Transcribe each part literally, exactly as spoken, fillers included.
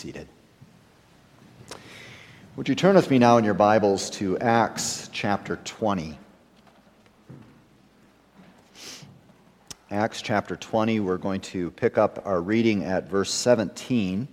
Seated. Would you turn with me now in your Bibles to Acts chapter twenty? Acts chapter twenty, we're going to pick up our reading at verse seventeen,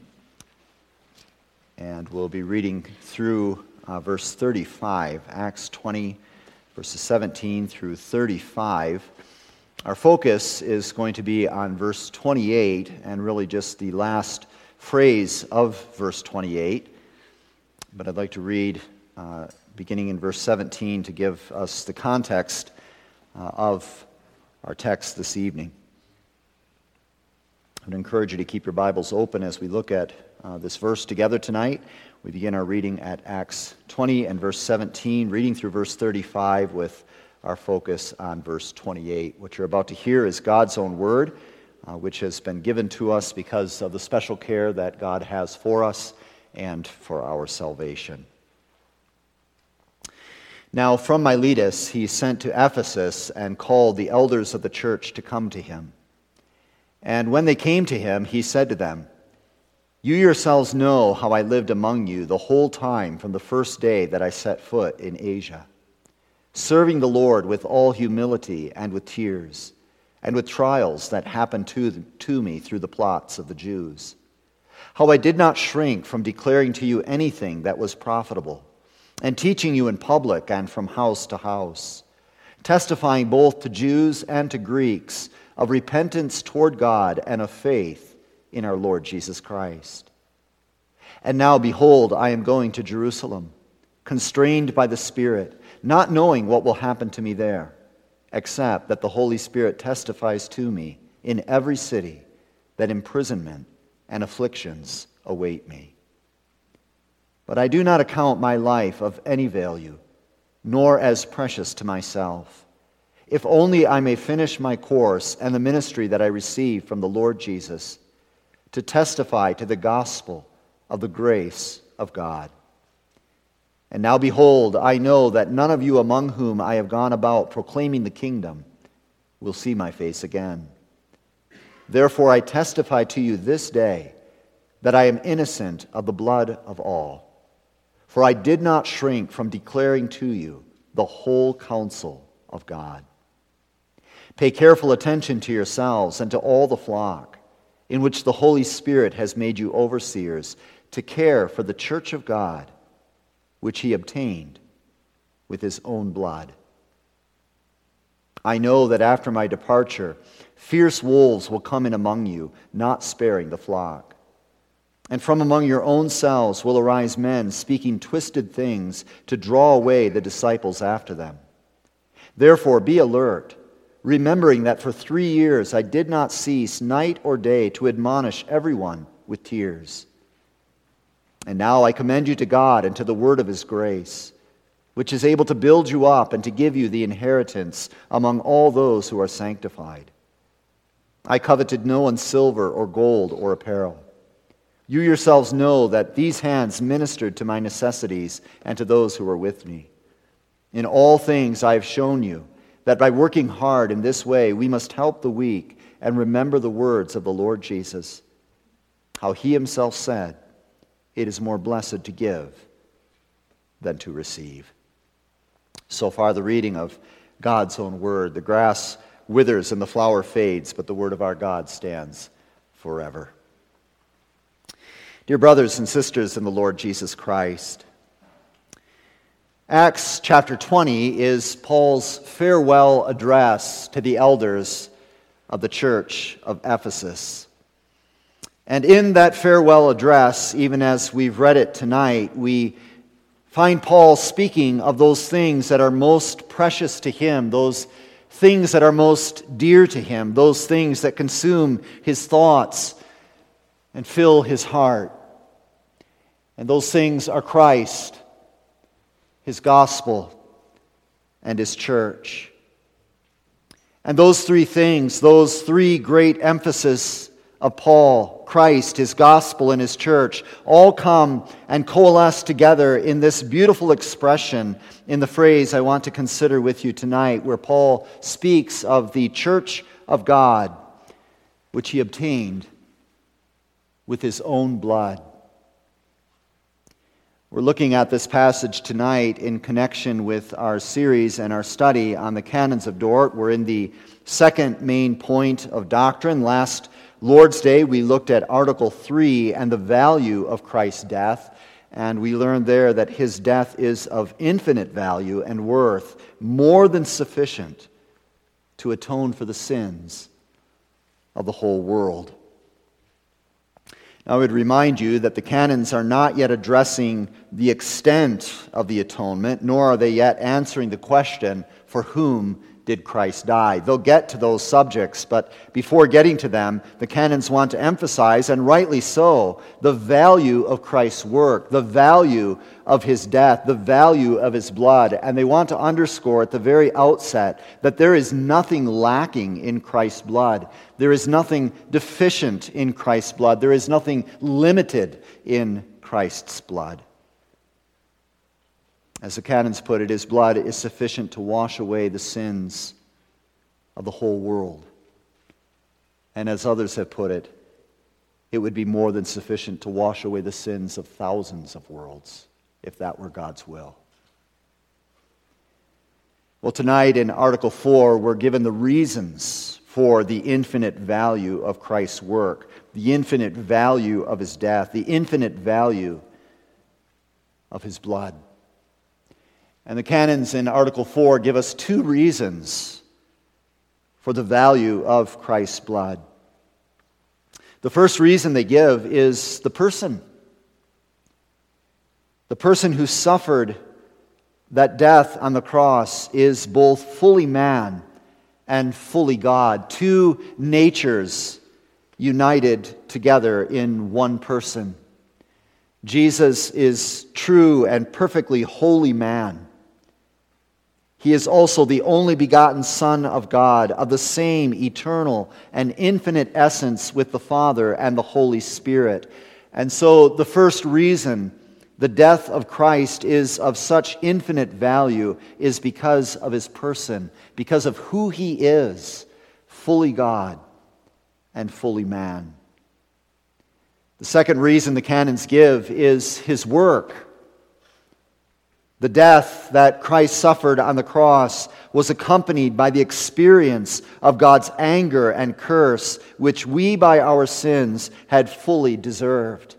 and we'll be reading through uh, verse thirty-five. Acts twenty, verses seventeen through thirty-five. Our focus is going to be on verse twenty-eight, and really just the last phrase of verse twenty-eight, but I'd like to read uh, beginning in verse seventeen to give us the context uh, of our text this evening. I would encourage you to keep your Bibles open as we look at uh, this verse together tonight. We begin our reading at Acts twenty and verse seventeen, reading through verse thirty-five with our focus on verse twenty-eight. What you're about to hear is God's own word, Uh, which has been given to us because of the special care that God has for us and for our salvation. Now from Miletus he sent to Ephesus and called the elders of the church to come to him. And when they came to him, he said to them, "You yourselves know how I lived among you the whole time from the first day that I set foot in Asia, serving the Lord with all humility and with tears, and with trials that happened to, to me through the plots of the Jews. How I did not shrink from declaring to you anything that was profitable, and teaching you in public and from house to house, testifying both to Jews and to Greeks of repentance toward God and of faith in our Lord Jesus Christ. And now, behold, I am going to Jerusalem, constrained by the Spirit, not knowing what will happen to me there, except that the Holy Spirit testifies to me in every city that imprisonment and afflictions await me. But I do not account my life of any value, nor as precious to myself, if only I may finish my course and the ministry that I received from the Lord Jesus, to testify to the gospel of the grace of God. And now behold, I know that none of you among whom I have gone about proclaiming the kingdom will see my face again. Therefore I testify to you this day that I am innocent of the blood of all. For I did not shrink from declaring to you the whole counsel of God. Pay careful attention to yourselves and to all the flock, in which the Holy Spirit has made you overseers, to care for the church of God, which he obtained with his own blood. I know that after my departure, fierce wolves will come in among you, not sparing the flock. And from among your own selves will arise men speaking twisted things to draw away the disciples after them. Therefore be alert, remembering that for three years I did not cease night or day to admonish everyone with tears. And now I commend you to God and to the word of his grace, which is able to build you up and to give you the inheritance among all those who are sanctified. I coveted no one's silver or gold or apparel. You yourselves know that these hands ministered to my necessities and to those who were with me. In all things I have shown you that by working hard in this way we must help the weak and remember the words of the Lord Jesus, how he himself said, "It is more blessed to give than to receive." So far, the reading of God's own word. The grass withers and the flower fades, but the word of our God stands forever. Dear brothers and sisters in the Lord Jesus Christ, Acts chapter twenty is Paul's farewell address to the elders of the church of Ephesus. And in that farewell address, even as we've read it tonight, we find Paul speaking of those things that are most precious to him, those things that are most dear to him, those things that consume his thoughts and fill his heart. And those things are Christ, his gospel, and his church. And those three things, those three great emphases of Paul, Christ, his gospel, and his church, all come and coalesce together in this beautiful expression in the phrase I want to consider with you tonight, where Paul speaks of the church of God, which he obtained with his own blood. We're looking at this passage tonight in connection with our series and our study on the Canons of Dort. We're in the second main point of doctrine. Last Lord's Day, we looked at Article three and the value of Christ's death, and we learned there that his death is of infinite value and worth, more than sufficient to atone for the sins of the whole world. I would remind you that the canons are not yet addressing the extent of the atonement, nor are they yet answering the question, for whom did Christ die? They'll get to those subjects, but before getting to them, the canons want to emphasize, and rightly so, the value of Christ's work, the value of his death, the value of his blood, and they want to underscore at the very outset that there is nothing lacking in Christ's blood. There is nothing deficient in Christ's blood. There is nothing limited in Christ's blood. As the canons put it, his blood is sufficient to wash away the sins of the whole world. And as others have put it, it would be more than sufficient to wash away the sins of thousands of worlds, if that were God's will. Well, tonight in Article four, we're given the reasons for the infinite value of Christ's work, the infinite value of his death, the infinite value of his blood. And the canons in Article four give us two reasons for the value of Christ's blood. The first reason they give is the person. The person who suffered that death on the cross is both fully man and fully God, two natures united together in one person. Jesus is true and perfectly holy man. He is also the only begotten Son of God, of the same eternal and infinite essence with the Father and the Holy Spirit. And so the first reason the death of Christ is of such infinite value is because of his person, because of who he is, fully God and fully man. The second reason the canons give is his work. The death that Christ suffered on the cross was accompanied by the experience of God's anger and curse, which we by our sins had fully deserved.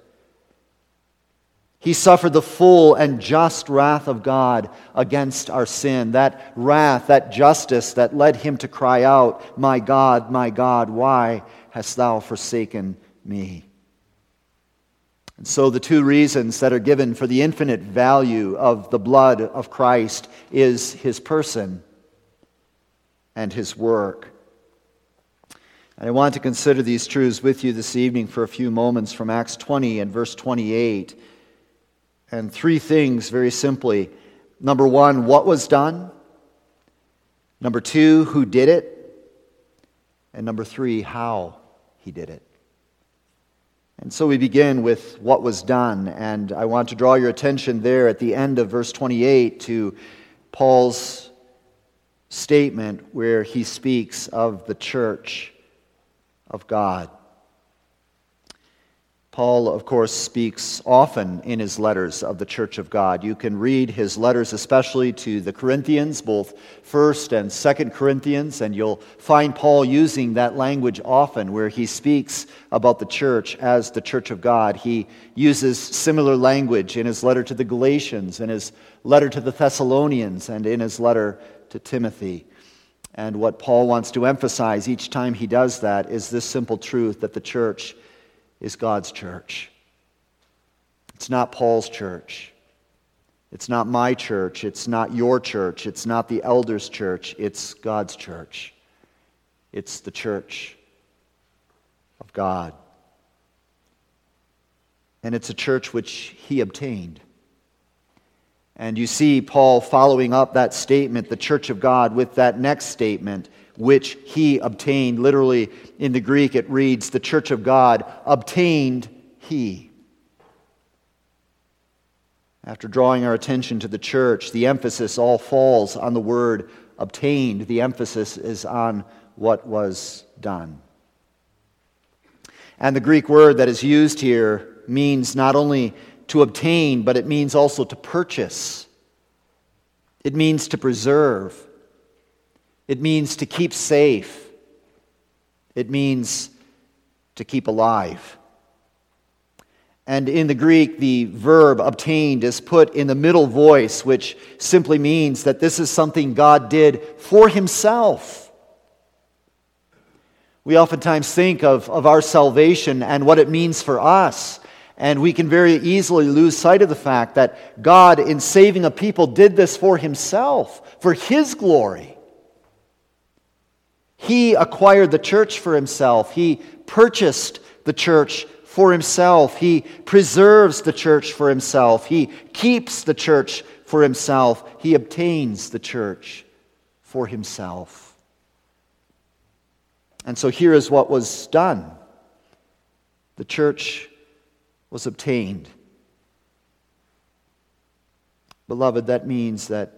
He suffered the full and just wrath of God against our sin, that wrath, that justice that led him to cry out, "My God, my God, why hast thou forsaken me?" And so the two reasons that are given for the infinite value of the blood of Christ is his person and his work. And I want to consider these truths with you this evening for a few moments from Acts twenty and verse twenty-eight. And three things very simply. Number one, what was done? Number two, who did it? And number three, how he did it. And so we begin with what was done, and I want to draw your attention there at the end of verse twenty-eight to Paul's statement where he speaks of the church of God. Paul, of course, speaks often in his letters of the church of God. You can read his letters especially to the Corinthians, both First and Second Corinthians, and you'll find Paul using that language often where he speaks about the church as the church of God. He uses similar language in his letter to the Galatians, in his letter to the Thessalonians, and in his letter to Timothy. And what Paul wants to emphasize each time he does that is this simple truth that the church is God's church. It's not Paul's church. It's not my church. It's not your church. It's not the elders' church. It's God's church. It's the church of God. And it's a church which he obtained. And you see Paul following up that statement, the church of God, with that next statement, which he obtained. Literally, in the Greek, it reads, the church of God obtained he. After drawing our attention to the church, the emphasis all falls on the word obtained. The emphasis is on what was done. And the Greek word that is used here means not only to obtain, but it means also to purchase. It means to preserve. It means to keep safe. It means to keep alive. And in the Greek, the verb obtained is put in the middle voice, which simply means that this is something God did for himself. We oftentimes think of, of our salvation and what it means for us, and we can very easily lose sight of the fact that God, in saving a people, did this for himself, for his glory. He acquired the church for himself. He purchased the church for himself. He preserves the church for himself. He keeps the church for himself. He obtains the church for himself. And so here is what was done. The church was obtained. Beloved, that means that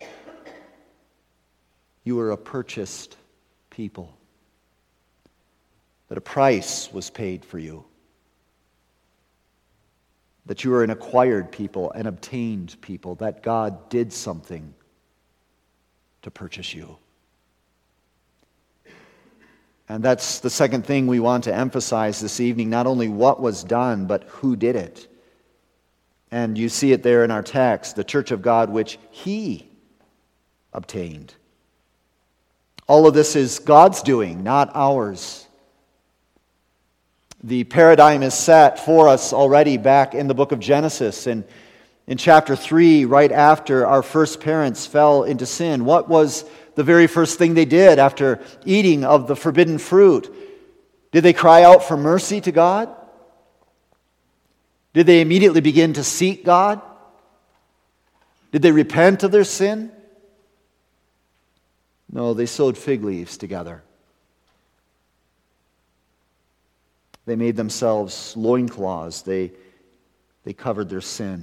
you are a purchased people, that a price was paid for you, that you are an acquired people, an obtained people, that God did something to purchase you. And that's the second thing we want to emphasize this evening, not only what was done, but who did it. And you see it there in our text, the church of God which he obtained. All of this is God's doing, not ours. The paradigm is set for us already back in the book of Genesis. And in chapter three, right after our first parents fell into sin, what was the very first thing they did after eating of the forbidden fruit? Did they cry out for mercy to God? Did they immediately begin to seek God? Did they repent of their sin? No, they sewed fig leaves together. They made themselves loincloths. They, they covered their sin.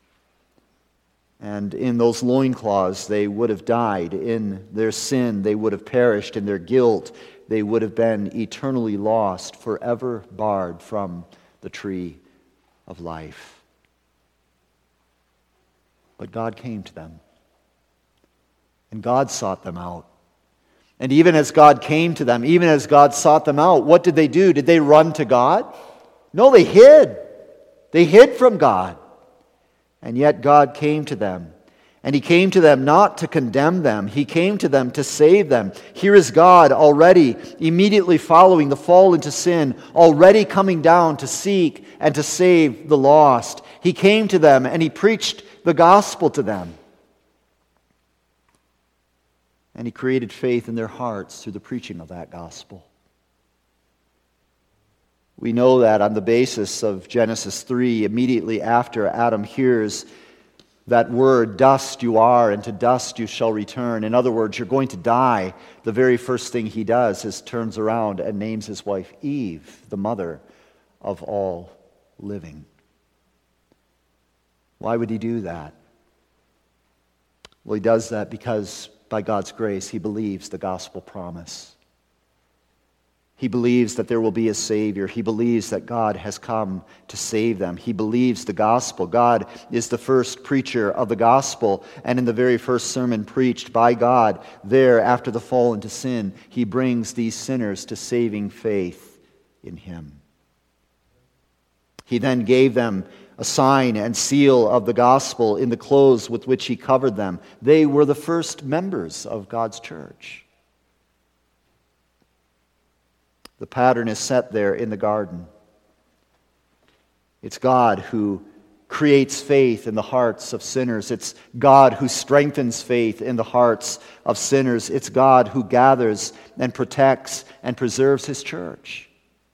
And in those loincloths, they would have died. In their sin, they would have perished. In their guilt, they would have been eternally lost, forever barred from the tree of life. But God came to them. And God sought them out. And even as God came to them, even as God sought them out, what did they do? Did they run to God? No, they hid. They hid from God. And yet God came to them. And he came to them not to condemn them. He came to them to save them. Here is God already, immediately following the fall into sin, already coming down to seek and to save the lost. He came to them and he preached the gospel to them. And he created faith in their hearts through the preaching of that gospel. We know that on the basis of Genesis three, immediately after Adam hears that word, dust you are, and to dust you shall return. In other words, you're going to die. The very first thing he does is turns around and names his wife Eve, the mother of all living. Why would he do that? Well, he does that because by God's grace, he believes the gospel promise. He believes that there will be a Savior. He believes that God has come to save them. He believes the gospel. God is the first preacher of the gospel. And in the very first sermon preached by God, there after the fall into sin, he brings these sinners to saving faith in him. He then gave them a sign and seal of the gospel in the clothes with which he covered them. They were the first members of God's church. The pattern is set there in the garden. It's God who creates faith in the hearts of sinners. It's God who strengthens faith in the hearts of sinners. It's God who gathers and protects and preserves his church.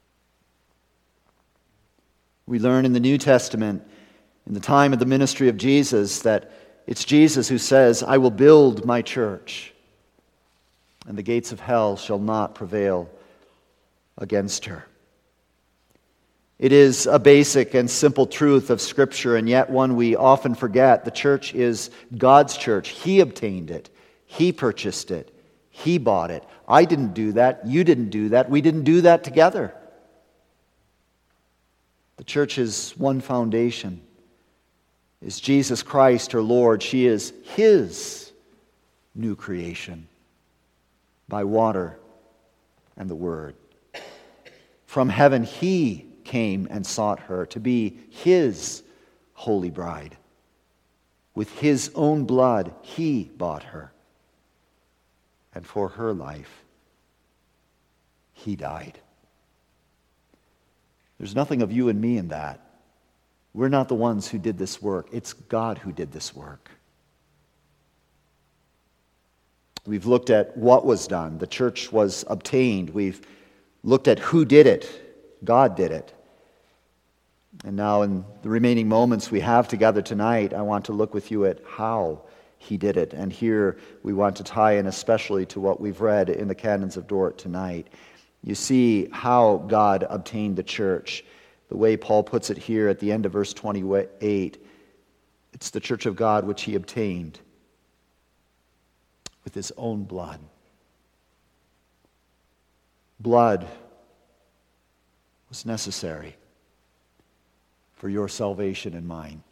We learn in the New Testament, in the time of the ministry of Jesus, that it's Jesus who says, I will build my church, and the gates of hell shall not prevail against her. It is a basic and simple truth of Scripture, and yet one we often forget. The church is God's church. He obtained it. He purchased it. He bought it. I didn't do that. You didn't do that. We didn't do that together. The church is one foundation, is Jesus Christ, her Lord. She is his new creation by water and the Word. From heaven he came and sought her to be his holy bride. With his own blood he bought her. And for her life he died. There's nothing of you and me in that. We're not the ones who did this work. It's God who did this work. We've looked at what was done. The church was obtained. We've looked at who did it. God did it. And now in the remaining moments we have together tonight, I want to look with you at how he did it. And here we want to tie in especially to what we've read in the Canons of Dort tonight. You see how God obtained the church. The way Paul puts it here at the end of verse twenty-eight, it's the church of God which he obtained with his own blood. Blood was necessary for your salvation and mine.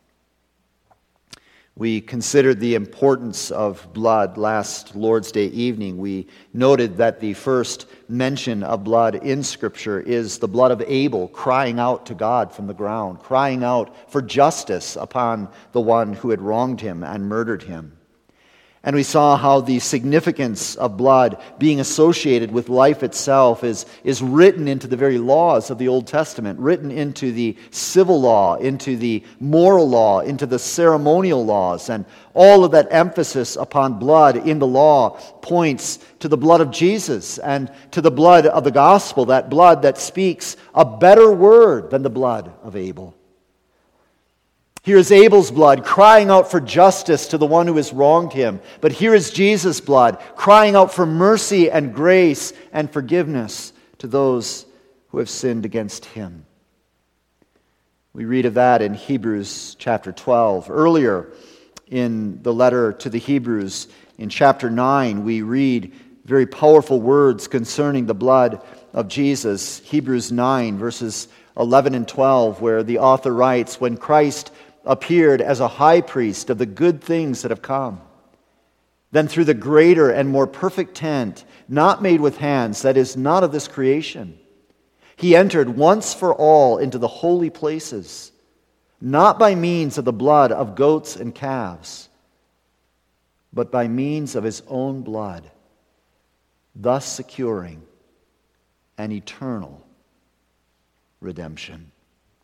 We considered the importance of blood last Lord's Day evening. We noted that the first mention of blood in Scripture is the blood of Abel crying out to God from the ground, crying out for justice upon the one who had wronged him and murdered him. And we saw how the significance of blood being associated with life itself is, is written into the very laws of the Old Testament, written into the civil law, into the moral law, into the ceremonial laws. And all of that emphasis upon blood in the law points to the blood of Jesus and to the blood of the gospel, that blood that speaks a better word than the blood of Abel. Here is Abel's blood crying out for justice to the one who has wronged him. But here is Jesus' blood crying out for mercy and grace and forgiveness to those who have sinned against him. We read of that in Hebrews chapter twelve. Earlier in the letter to the Hebrews, in chapter nine, we read very powerful words concerning the blood of Jesus. Hebrews nine, verses eleven and twelve, where the author writes, "When Christ appeared as a high priest of the good things that have come, then through the greater and more perfect tent, not made with hands, that is, not of this creation, he entered once for all into the holy places, not by means of the blood of goats and calves, but by means of his own blood, thus securing an eternal redemption."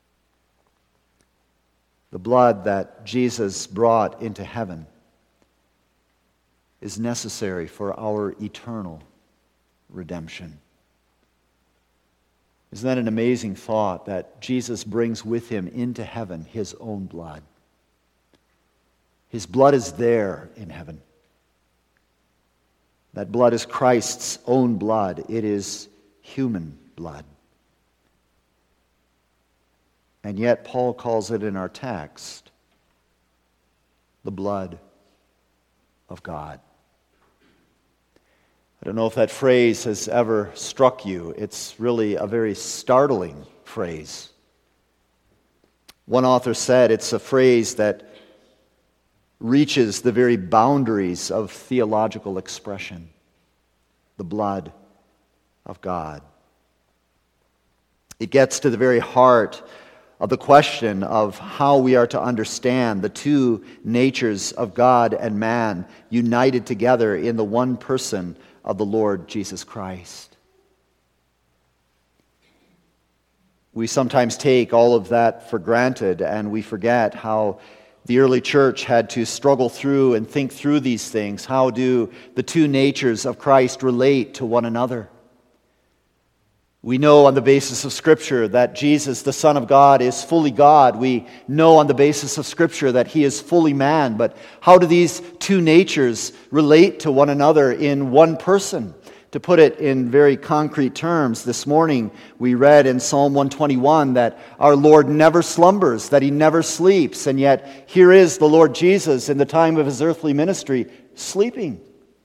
The blood that Jesus brought into heaven is necessary for our eternal redemption. Isn't that an amazing thought, that Jesus brings with him into heaven his own blood? His blood is there in heaven. That blood is Christ's own blood. It is human blood. And yet Paul calls it in our text the blood of God. I don't know if that phrase has ever struck you. It's really a very startling phrase. One author said it's a phrase that reaches the very boundaries of theological expression. The blood of God. It gets to the very heart of the question of how we are to understand the two natures of God and man united together in the one person of the Lord Jesus Christ. We sometimes take all of that for granted, and we forget how the early church had to struggle through and think through these things. How do the two natures of Christ relate to one another? We know on the basis of Scripture that Jesus, the Son of God, is fully God. We know on the basis of Scripture that he is fully man. But how do these two natures relate to one another in one person? To put it in very concrete terms, this morning we read in Psalm one twenty-one that our Lord never slumbers, that he never sleeps. And yet here is the Lord Jesus in the time of his earthly ministry sleeping.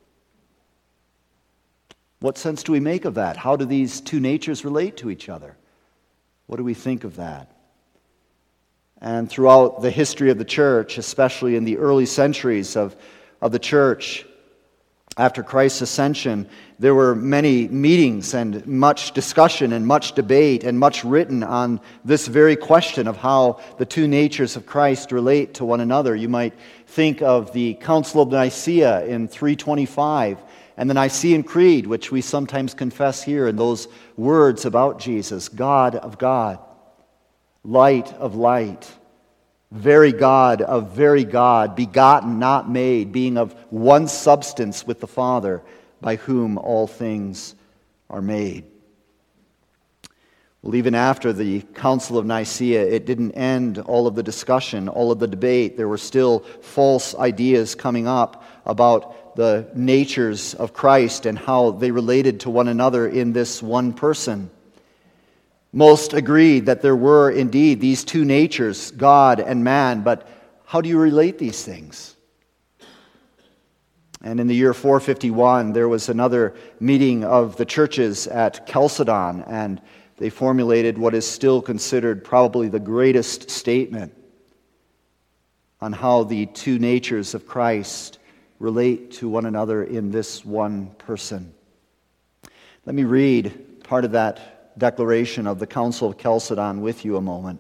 What sense do we make of that? How do these two natures relate to each other? What do we think of that? And throughout the history of the church, especially in the early centuries of, of the church, after Christ's ascension, there were many meetings and much discussion and much debate and much written on this very question of how the two natures of Christ relate to one another. You might think of the Council of Nicaea in three twenty-five and the Nicene Creed, which we sometimes confess here in those words about Jesus: God of God, light of light, very God of very God, begotten, not made, being of one substance with the Father, by whom all things are made. Well, even after the Council of Nicaea, it didn't end all of the discussion, all of the debate. There were still false ideas coming up about the natures of Christ and how they related to one another in this one person. Most agreed that there were indeed these two natures, God and man, but how do you relate these things? And in the year four fifty-one, there was another meeting of the churches at Chalcedon, and they formulated what is still considered probably the greatest statement on how the two natures of Christ relate to one another in this one person. Let me read part of that declaration of the Council of Chalcedon with you a moment.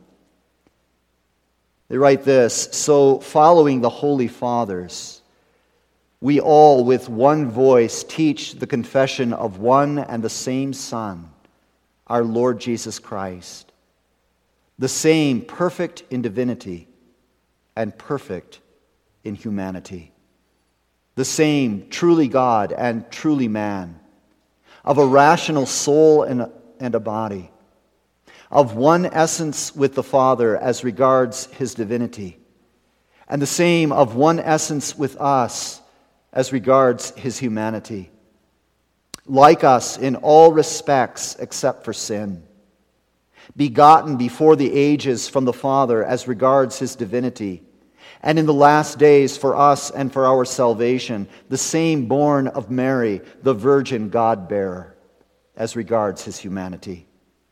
They write this: "So, following the Holy Fathers, we all with one voice teach the confession of one and the same Son, our Lord Jesus Christ, the same perfect in divinity and perfect in humanity, the same truly God and truly man, of a rational soul and a and a body, of one essence with the Father as regards his divinity, and the same of one essence with us as regards his humanity, like us in all respects except for sin, begotten before the ages from the Father as regards his divinity, and in the last days for us and for our salvation, the same born of Mary, the Virgin God-bearer, as regards his humanity.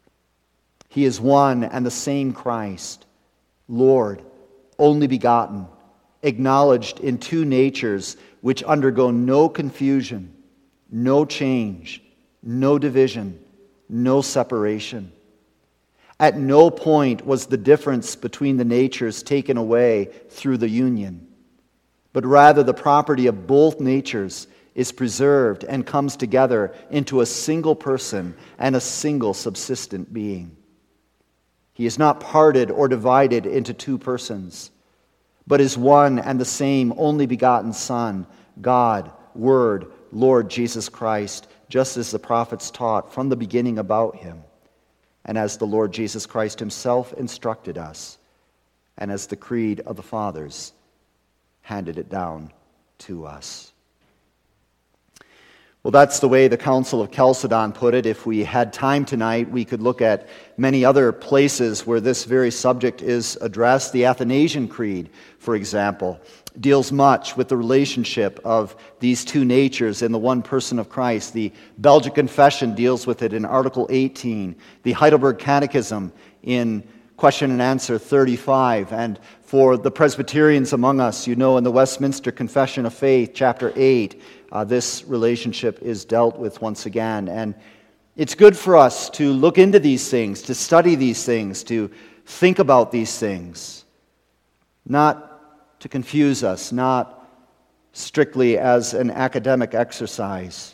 He is one and the same Christ, Lord, only begotten, acknowledged in two natures which undergo no confusion, no change, no division, no separation. At no point was the difference between the natures taken away through the union, but rather the property of both natures is preserved and comes together into a single person and a single subsistent being. He is not parted or divided into two persons, but is one and the same only begotten Son, God, Word, Lord Jesus Christ, just as the prophets taught from the beginning about him, and as the Lord Jesus Christ himself instructed us, and as the creed of the fathers handed it down to us." Well, that's the way the Council of Chalcedon put it. If we had time tonight, we could look at many other places where this very subject is addressed. The Athanasian Creed, for example, deals much with the relationship of these two natures in the one person of Christ. The Belgic Confession deals with it in Article eighteen. The Heidelberg Catechism in Question and Answer thirty-five. And for the Presbyterians among us, you know, in the Westminster Confession of Faith, Chapter eight, Uh, this relationship is dealt with once again. And it's good for us to look into these things, to study these things, to think about these things, not to confuse us, not strictly as an academic exercise,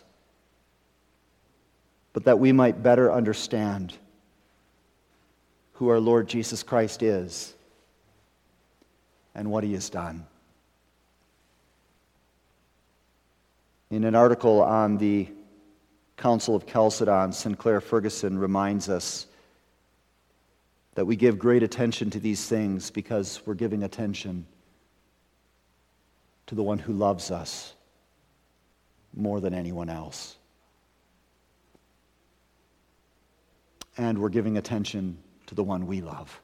but that we might better understand who our Lord Jesus Christ is and what he has done. In an article on the Council of Chalcedon, Sinclair Ferguson reminds us that we give great attention to these things because we're giving attention to the one who loves us more than anyone else. And we're giving attention to the one we love.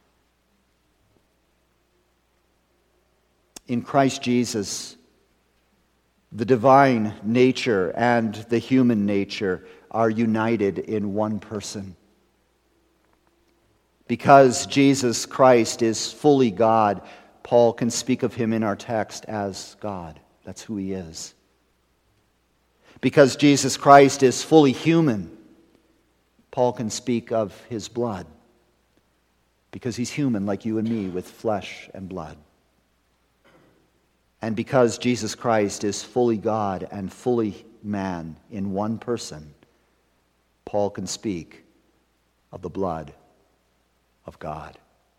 In Christ Jesus, the divine nature and the human nature are united in one person. Because Jesus Christ is fully God, Paul can speak of him in our text as God. That's who he is. Because Jesus Christ is fully human, Paul can speak of his blood. Because he's human like you and me with flesh and blood. And because Jesus Christ is fully God and fully man in one person, Paul can speak of the blood of God.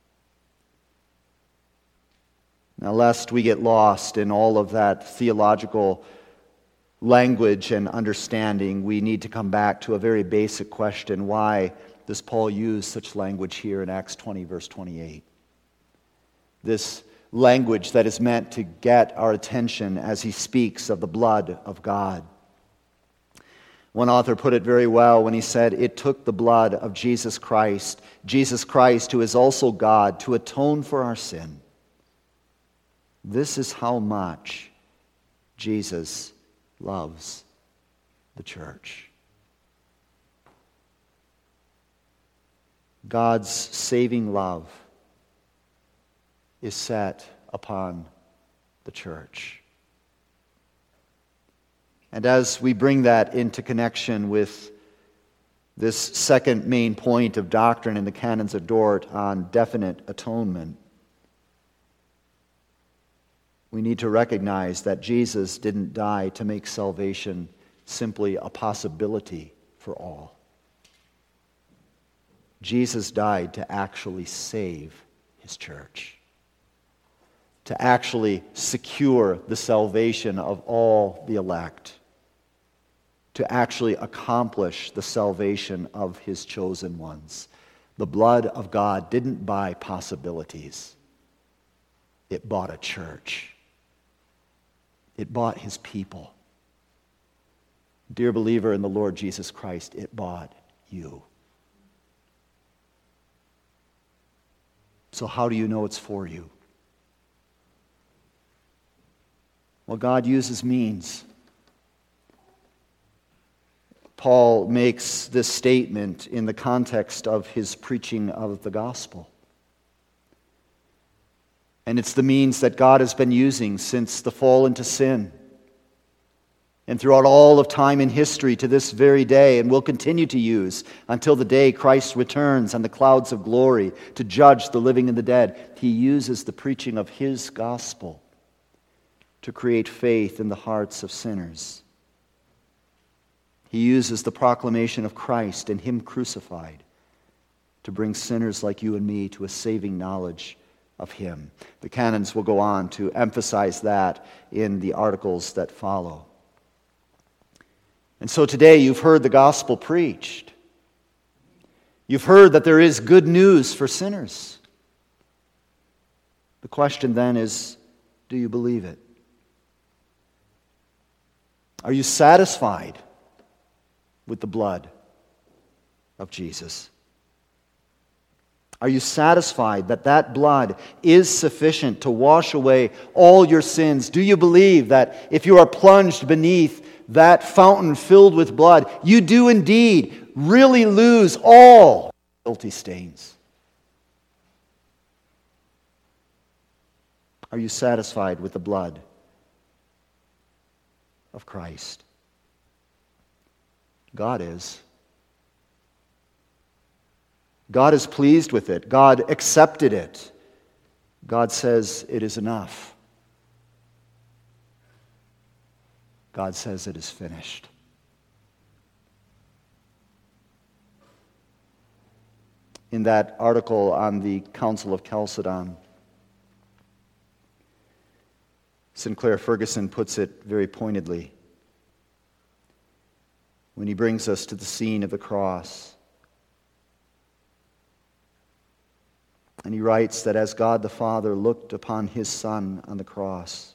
Now, lest we get lost in all of that theological language and understanding, we need to come back to a very basic question. Why does Paul use such language here in Acts twenty, verse twenty-eight? This language that is meant to get our attention as he speaks of the blood of God. One author put it very well when he said, "It took the blood of Jesus Christ, Jesus Christ who is also God, to atone for our sin." This is how much Jesus loves the church. God's saving love is set upon the church. And as we bring that into connection with this second main point of doctrine in the Canons of Dort on definite atonement, we need to recognize that Jesus didn't die to make salvation simply a possibility for all. Jesus died to actually save his church, to actually secure the salvation of all the elect, to actually accomplish the salvation of his chosen ones. The blood of God didn't buy possibilities. It bought a church. It bought his people. Dear believer in the Lord Jesus Christ, it bought you. So how do you know it's for you? Well, God uses means. Paul makes this statement in the context of his preaching of the gospel. And it's the means that God has been using since the fall into sin. And throughout all of time in history to this very day, and will continue to use until the day Christ returns on the clouds of glory to judge the living and the dead. He uses the preaching of his gospel to create faith in the hearts of sinners. He uses the proclamation of Christ and him crucified to bring sinners like you and me to a saving knowledge of him. The canons will go on to emphasize that in the articles that follow. And so today you've heard the gospel preached. You've heard that there is good news for sinners. The question then is, do you believe it? Are you satisfied with the blood of Jesus? Are you satisfied that that blood is sufficient to wash away all your sins? Do you believe that if you are plunged beneath that fountain filled with blood, you do indeed really lose all guilty stains? Are you satisfied with the blood of Christ? God is. God is pleased with it. God accepted it. God says it is enough. God says it is finished. In that article on the Council of Chalcedon, Sinclair Ferguson puts it very pointedly when he brings us to the scene of the cross. And he writes that as God the Father looked upon his Son on the cross,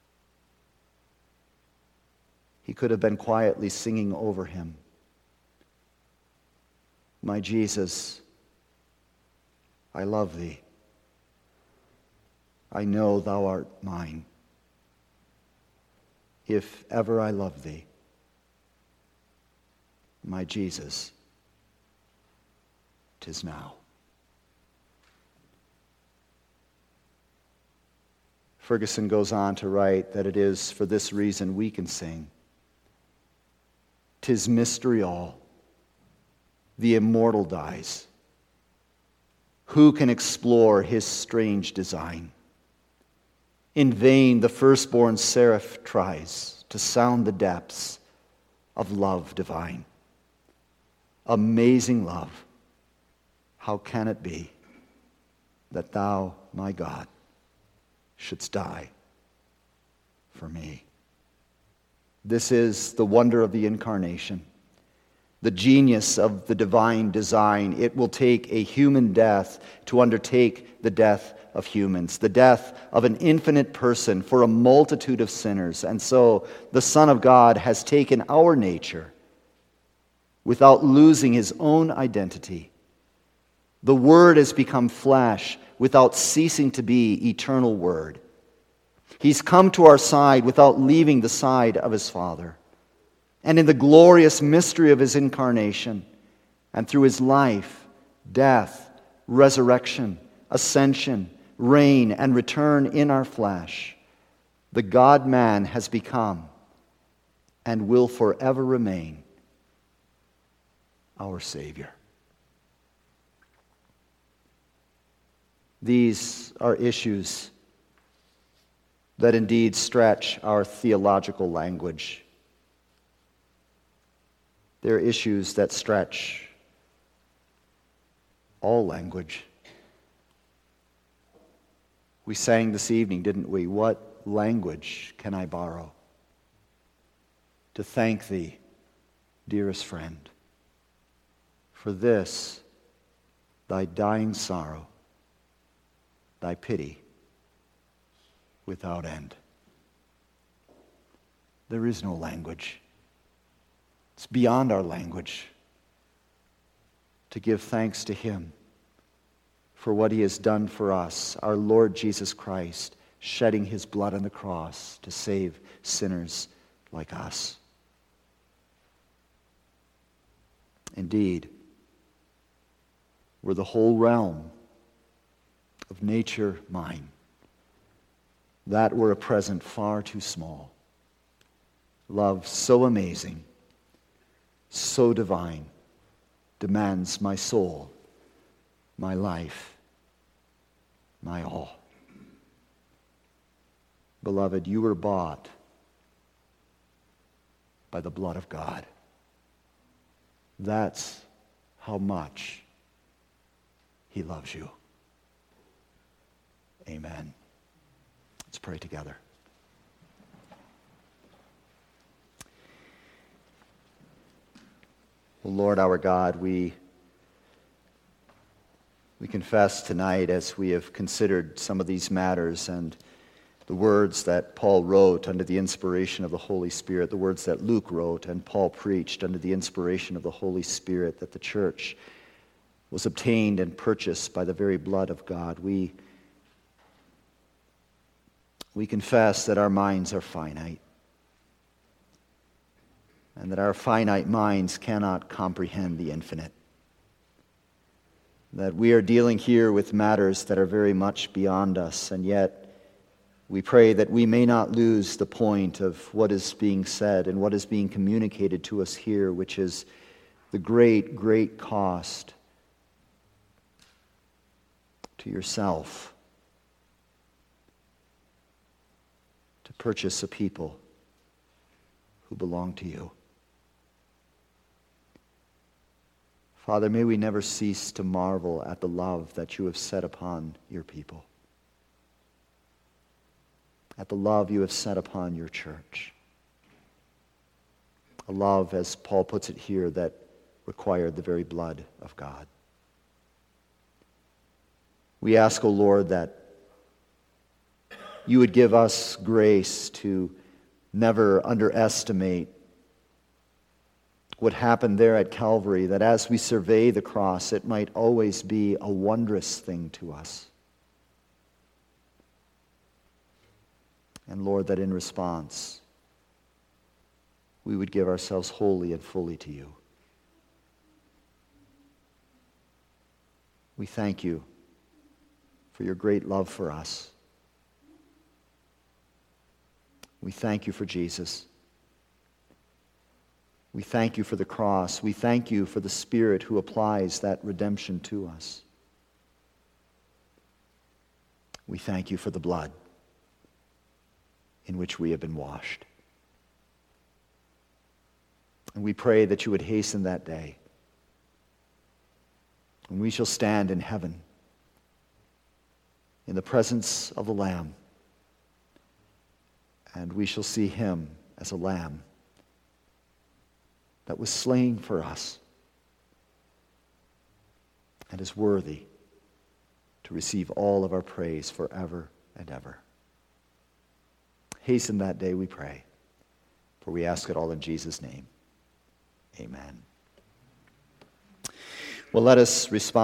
he could have been quietly singing over him, "My Jesus, I love thee. I know thou art mine. If ever I love thee, my Jesus, 'tis now." Ferguson goes on to write that it is for this reason we can sing. "'Tis mystery all, the immortal dies. Who can explore his strange design? In vain the firstborn seraph tries to sound the depths of love divine. Amazing love, how can it be that thou, my God, shouldst die for me?" This is the wonder of the incarnation, the genius of the divine design. It will take a human death to undertake the death of humans, the death of an infinite person for a multitude of sinners. And so the Son of God has taken our nature without losing his own identity. The Word has become flesh without ceasing to be eternal Word. He's come to our side without leaving the side of his Father. And in the glorious mystery of his incarnation, and through his life, death, resurrection, ascension, reign, and return in our flesh, the God-man has become and will forever remain our Savior. These are issues that indeed stretch our theological language. They're issues that stretch all language. We sang this evening, didn't we? What language can I borrow to thank thee, dearest friend, for this, thy dying sorrow, thy pity without end? There is no language. It's beyond our language to give thanks to him for what he has done for us, our Lord Jesus Christ, shedding his blood on the cross to save sinners like us. Indeed, were the whole realm of nature mine, that were a present far too small. Love so amazing, so divine, demands my soul, my life, my all. Beloved, you were bought by the blood of God. That's how much he loves you. Amen. Let's pray together. Well, Lord our God, we we confess tonight, as we have considered some of these matters and the words that Paul wrote under the inspiration of the Holy Spirit, the words that Luke wrote and Paul preached under the inspiration of the Holy Spirit, that the church was obtained and purchased by the very blood of God. We, we confess that our minds are finite, and that our finite minds cannot comprehend the infinite. That we are dealing here with matters that are very much beyond us, and yet we pray that we may not lose the point of what is being said and what is being communicated to us here, which is the great, great cost to yourself to purchase a people who belong to you. Father, may we never cease to marvel at the love that you have set upon your people, at the love you have set upon your church. A love, as Paul puts it here, that required the very blood of God. We ask, O Lord, that you would give us grace to never underestimate what happened there at Calvary, that as we survey the cross, it might always be a wondrous thing to us. And Lord, that in response, we would give ourselves wholly and fully to you. We thank you for your great love for us. We thank you for Jesus. We thank you for the cross. We thank you for the Spirit who applies that redemption to us. We thank you for the blood in which we have been washed. And we pray that you would hasten that day when we shall stand in heaven in the presence of the Lamb, and we shall see him as a lamb that was slain for us and is worthy to receive all of our praise forever and ever. Hasten that day, we pray, for we ask it all in Jesus' name. Amen. Well, let us respond.